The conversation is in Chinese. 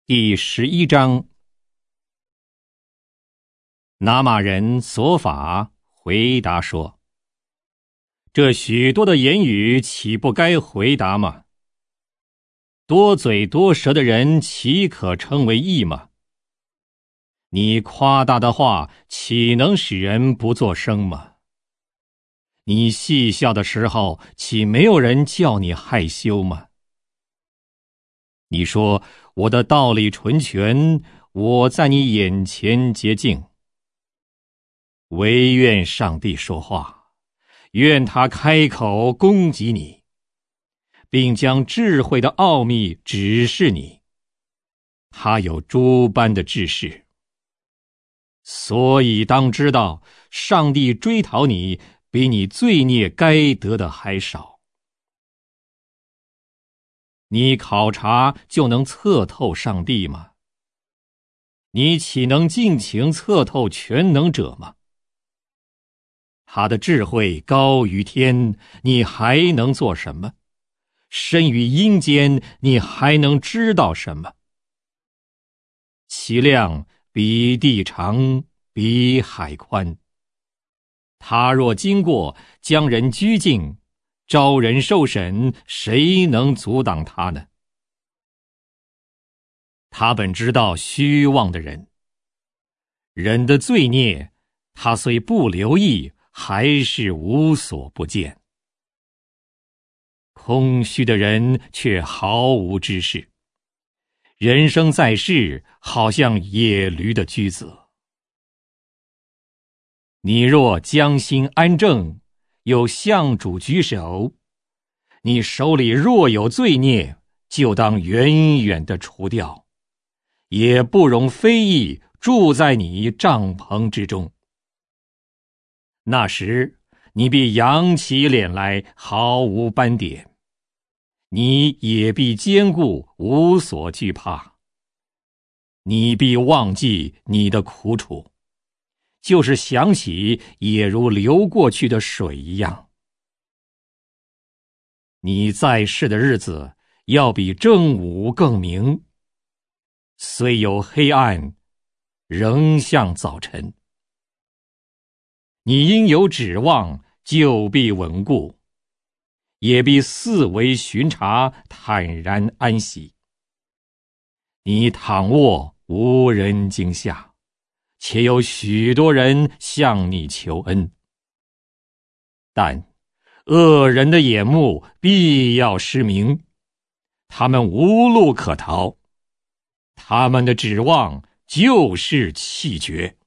第11章。拿玛人索法回答说：这许多的言语岂不该回答吗？多嘴多舌的人岂可称为义吗？你夸大的话岂能使人不作声吗？你戏笑的时候岂没有人叫你害羞吗？你说我的道理纯全，我在你眼前洁净。唯愿上帝说话，愿他开口攻击你，并将智慧的奥秘指示你。他有诸般的知识，所以当知道，上帝追讨你，比你罪孽该得的还少。你考察就能测透上帝吗？你岂能尽情测透全能者吗？他的智慧高于天，你还能做什么？深于阴间，你还能知道什么？其量比地长，比海宽。他若经过，将人拘禁，招人受审，谁能阻挡他呢？他本知道虚妄的人，人的罪孽，他虽不留意，还是无所不见。空虚的人却毫无知识，人生在世，好像野驴的驹子。你若将心安正，有向主举手，你手里若有罪孽，就当远远地除掉，也不容非议住在你帐篷之中。那时你必扬起脸来，毫无斑点，你也必坚固，无所惧怕。你必忘记你的苦楚，就是想起，也如流过去的水一样。你在世的日子，要比正午更明，虽有黑暗，仍像早晨。你应有指望，就必稳固，也必四围巡查，坦然安息。你躺卧，无人惊吓，且有许多人向你求恩。但恶人的眼目必要失明，他们无路可逃，他们的指望就是气绝。